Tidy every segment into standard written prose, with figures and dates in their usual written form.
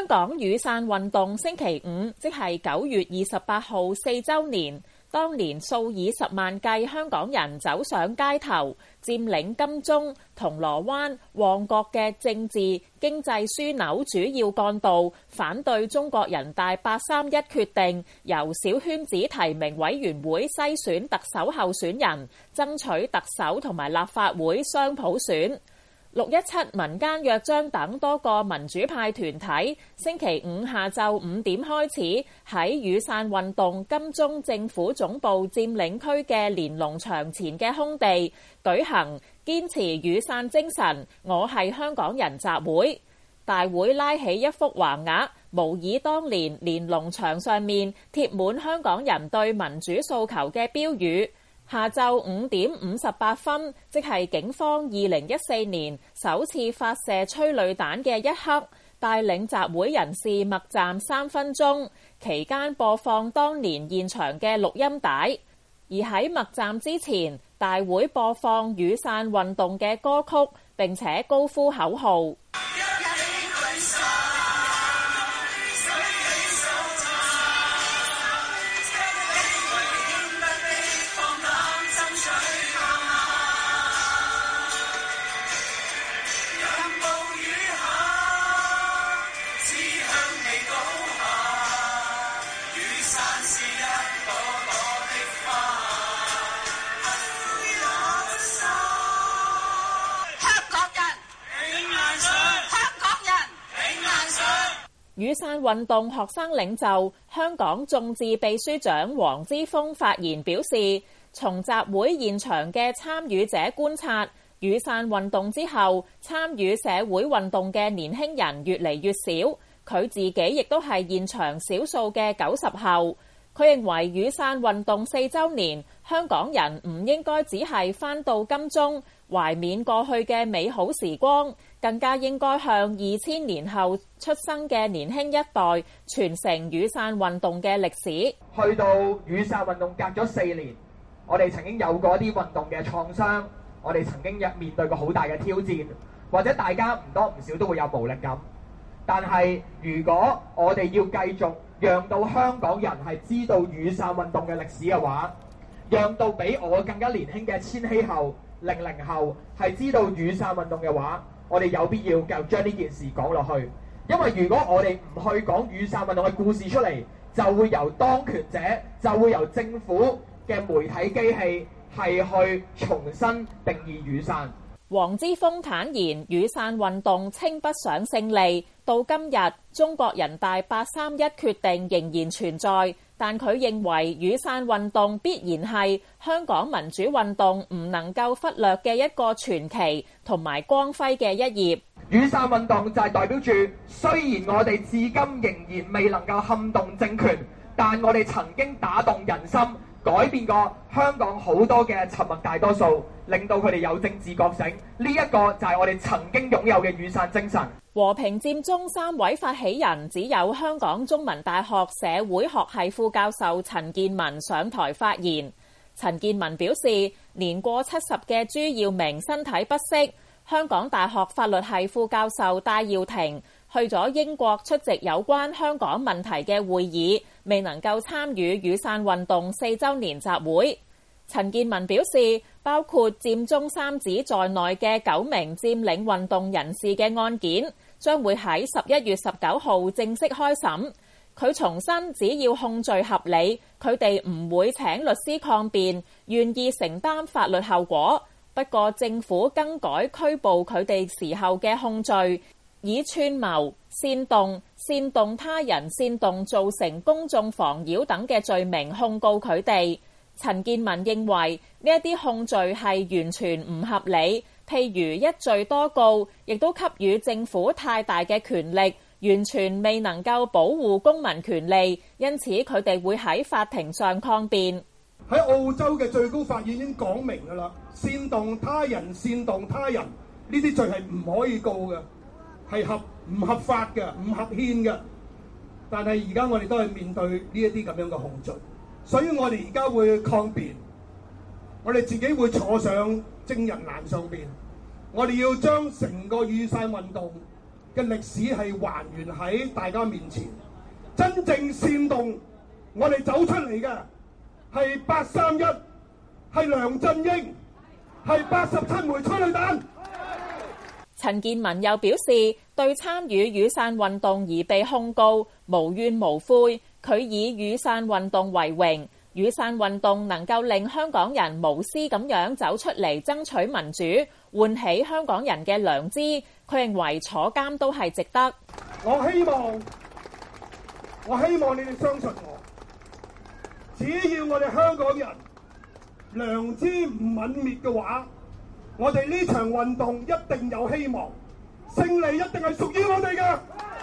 港雨傘運動星期五，即係9月28號4週年。當年數以10萬計香港人走上街頭，佔領金鐘、銅鑼灣、旺角嘅政治經濟樞紐主要幹道，反對中國人大831決定，由小圈子提名委員會篩選特首候選人，爭取特首同埋立法會雙普選。617民間約章等多個民主派團體星期五下晝5點開始喺雨傘運動金鐘政府總部佔領區嘅連儂牆前嘅空地舉行堅持雨傘精神，我係香港人集會。大會拉起一幅橫額，模擬當年連儂牆上面貼滿香港人對民主訴求嘅標語。下晝5點58分，即係警方2014年首次發射催淚彈嘅一刻，帶領集會人士默站3分鐘，期間播放當年現場嘅錄音帶。而喺默站之前，大會播放雨傘運動嘅歌曲，並且高呼口號。雨傘運動學生領袖、香港眾志秘書長黃之鋒發言表示，從集會現場嘅參與者觀察，雨傘運動之後，參與社會運動嘅年輕人越嚟越少。佢自己亦都係現場少數嘅90後。佢認為雨傘運動4週年，香港人唔應該只係返到金鐘懷緬過去嘅美好時光，更加應該向2000年後出生嘅年輕一代傳承雨傘運動嘅歷史。 去到雨傘運動隔咗4年，我哋曾經有過一啲運動嘅創傷，我哋曾經面對過好大嘅挑戰，或者大家唔多唔少都會有無力感。但係如果我哋要繼續讓到香港人係知道雨傘運動嘅歷史嘅話，讓到比我更加年輕嘅千禧後、00後係知道雨傘運動嘅話，我哋有必要繼續將呢件事講落去。因為如果我哋唔去講雨傘運動嘅故事出嚟，就會由當權者，就會由政府嘅媒體機器係去重新定義雨傘。 黃之鋒坦言，雨傘運動稱不上勝利，到今日中國人大831決定仍然存在，但佢認為雨傘運動必然係香港民主運動唔能夠忽略嘅一個傳奇同埋光輝嘅一頁。 雨傘運動就係代表住，雖然我哋至今仍然未能夠撼動政權，但我哋曾經打動人心，改變過香港好多嘅沉默大多數，令到佢哋有政治覺醒。呢一個就係我哋曾經擁有嘅雨傘精神。 和平佔中3位發起人只有香港中文大學社會學系副教授陳健民上台發言。陳健民表示，年過70嘅朱耀明身體不適，香港大學法律系副教授戴耀廷去咗英國出席有關香港問題嘅會議，未能夠參與雨傘運動4週年集會。陳健民表示，包括佔中三子在內嘅9名佔領運動人士嘅案件，將會喺11月19號正式開審。佢重申，只要控罪合理，佢哋唔會請律師抗辯，願意承擔法律後果。不過政府更改拘捕佢哋時候嘅控罪，以串謀、煽動他人、煽動造成公眾妨擾等嘅罪名控告佢哋。陳健民認為呢一啲控罪係完全唔合理，譬如一罪多告，亦都給予政府太大嘅權力，完全未能夠保護公民權利，因此佢哋會喺法庭上抗辯。 喺澳洲嘅最高法院已經講明㗎啦，煽動他人、煽動他人呢啲罪係唔可以告嘅，係唔合法嘅、唔合憲嘅。但係而家我哋都係面對呢一啲咁樣嘅控罪。所以我哋而家會抗辯，我哋自己會坐上證人欄上邊，我哋要將成個雨傘運動嘅歷史係還原喺大家面前。真正煽動我哋走出嚟嘅係831，係梁振英，係87枚催淚彈。 陳健民又表示，對參與雨傘運動而被控告無怨無悔，佢以雨傘運動為榮。雨傘運動能夠令香港人無私咁樣走出嚟爭取民主，喚起香港人嘅良知，佢認為坐監都係值得。 我希望你哋相信我，只要我哋香港人良知唔泯滅嘅話，我哋呢場運動一定有希望，勝利一定係屬於我哋嘅。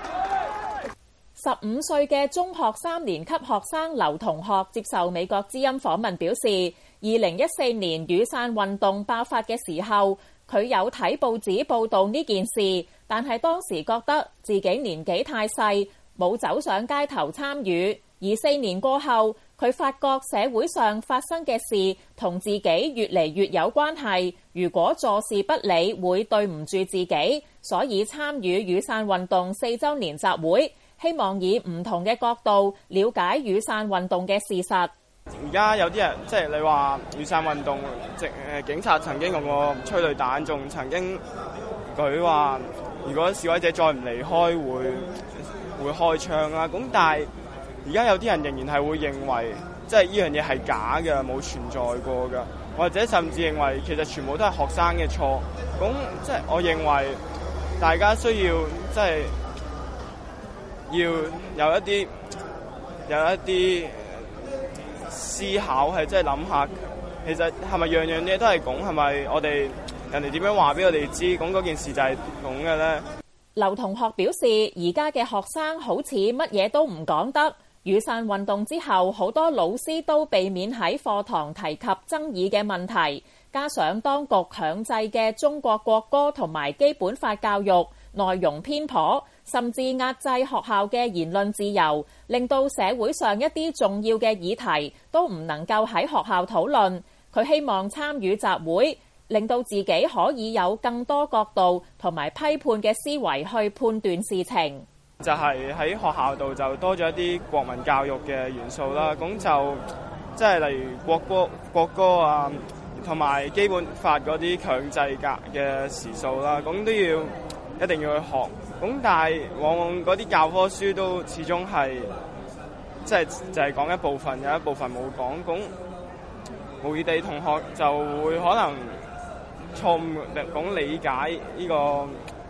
15歲嘅中學3年級學生劉同學接受美國之音訪問表示，2014年雨傘運動爆發嘅時候，佢有睇報紙報道呢件事，但係當時覺得自己年紀太細，冇走上街頭參與。而4年過後，佢發覺社會上發生嘅事同自己越嚟越有關係，如果坐視不理會對唔住自己，所以參與雨傘運動4週年集會，希望以唔同嘅角度了解雨傘運動嘅事實。 而家有啲人即係你話雨傘運動，警察曾經用過催淚彈，仲曾經佢話如果示威者再唔離開會開槍啦。咁但係而家有啲人仍然係會認為即係呢樣嘢係假嘅，冇存在過嘅，或者甚至認為其實全部都係學生嘅錯。咁即係我認為大家需要即係要有一啲思考，係即係諗下，其實係咪樣樣嘢都係咁？係咪我哋人哋點樣話俾我哋知，咁嗰件事就係咁嘅咧？ 劉同學表示，而家嘅學生好似乜嘢都唔講得。雨傘運動之後，好多老師都避免喺課堂提及爭議嘅問題，加上當局強制嘅中國國歌同埋基本法教育內容偏頗，甚至壓制學校嘅言論自由，令到社會上一啲重要嘅議題都唔能夠喺學校討論。佢希望參與集會，令到自己可以有更多角度同埋批判嘅思維去判斷事情。 就係喺學校度就多咗一啲國民教育嘅元素啦，咁就即係例如國歌啊，同埋基本法嗰啲強制嘅時數啦，咁都要一定要去學。咁但係往往嗰啲教科書都始終係即係就係講一部分，有一部分冇講。咁無意地同學就會可能錯誤咁理解呢個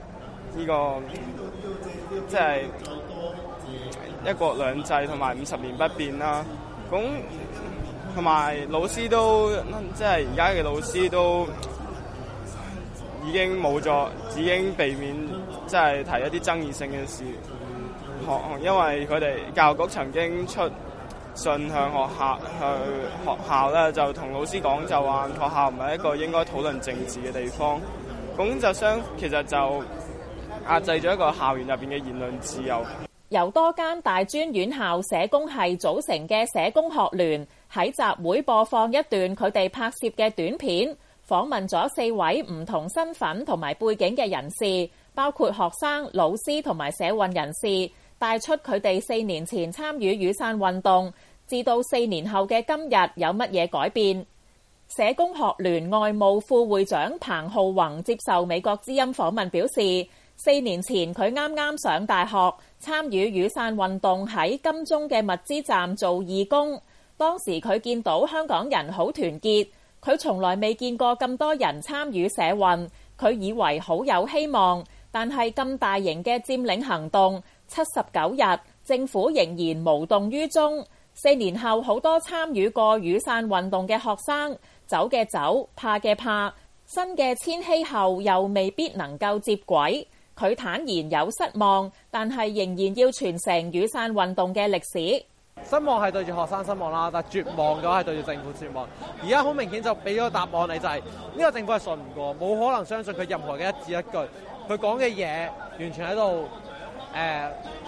即係一國兩制同埋50年不變啦。咁同埋老師都即係而家嘅老師都已經冇咗，已經避免即係提一啲爭議性嘅事。因為佢哋教育局曾經出信向學校咧，就同老師講，就話學校唔係一個應該討論政治嘅地方。咁就其實就壓制咗一個校園入邊嘅言論自由。 由多間大專院校社工系組成嘅社工學聯喺集會播放一段佢哋拍攝嘅短片，訪問咗4位唔同身份同埋背景嘅人士，包括學生、老師同埋社運人士，帶出佢哋4年前參與雨傘運動，至到4年後嘅今日有乜嘢改變。社工學聯外務副會長彭浩宏接受美國之音訪問表示，4年前佢啱啱上大學，參與雨傘運動喺金鐘嘅物資站做義工。當時佢見到香港人好團結，佢從來未見過咁多人參與社運，佢以為好有希望。但係咁大型嘅佔領行動79日，政府仍然無動於衷。4年後，好多參與過雨傘運動嘅學生走嘅走，怕嘅怕，新嘅千禧後又未必能夠接軌。佢坦言有失望，但係仍然要傳承雨傘運動嘅歷史。 失望係對住學生失望啦，但係絕望嘅話係對住政府絕望。而家好明顯就俾咗個答案你，就係呢個政府係信唔過，冇可能相信佢任何嘅一字一句，佢講嘅嘢完全喺度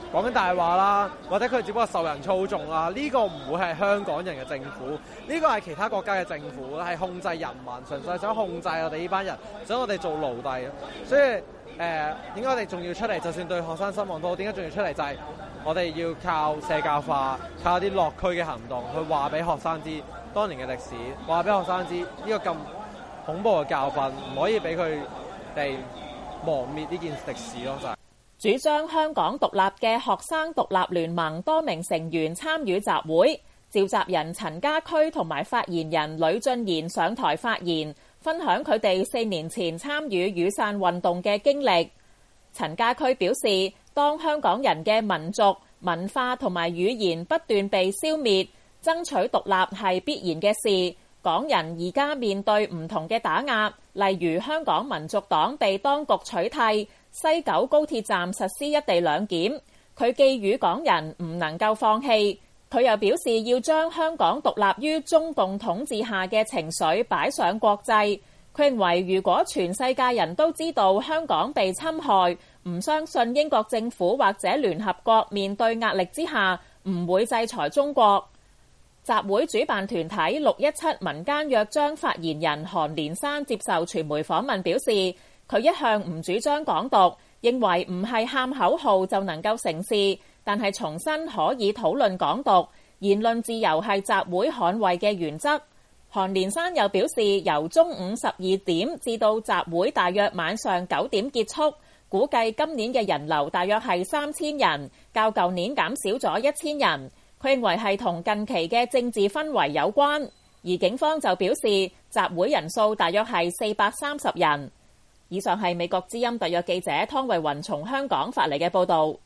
講緊大話啦，或者佢只不過受人操縱啦，呢個唔會係香港人嘅政府，呢個係其他國家嘅政府，係控制人民，純粹想控制我哋呢班人，想我哋做奴隸。所以點解我哋仲要出嚟？就算對學生失望都好，點解仲要出嚟？就係我哋要靠社教化，靠啲落區嘅行動去話俾學生知當年嘅歷史，話俾學生知呢個咁恐怖嘅教訓，唔可以俾佢哋磨滅呢件歷史咯。就係主張香港獨立嘅學生獨立聯盟多名成員參與集會，召集人陳家駒同埋發言人呂俊賢上台發言，分享佢哋4年前參與雨傘運動嘅經歷。陳家駒表示，當香港人嘅民族、文化同埋語言不斷被消滅，爭取獨立係必然嘅事。港人而家面對唔同嘅打壓，例如香港民族黨被當局取締，西九高鐵站實施一地兩檢，佢寄語港人唔能夠放棄。佢又表示要將香港獨立於中共統治下嘅情緒擺上國際。佢認為如果全世界人都知道香港被侵害，唔相信英國政府或者聯合國面對壓力之下唔會制裁中國。集會主辦團體617民間約章發言人韓連山接受傳媒訪問表示，佢一向唔主張港獨，認為唔係喊口號就能夠成事，但係重申可以討論港獨，言論自由係集會捍衛嘅原則。韓連山又表示，由中午12點至到集會大約晚上9點結束，估計今年嘅人流大約係3000人，較舊年減少咗1000人。佢認為係同近期嘅政治氛圍有關，而警方就表示集會人數大約係430人。以上係美國之音特約記者湯慧雲從香港發嚟嘅報導。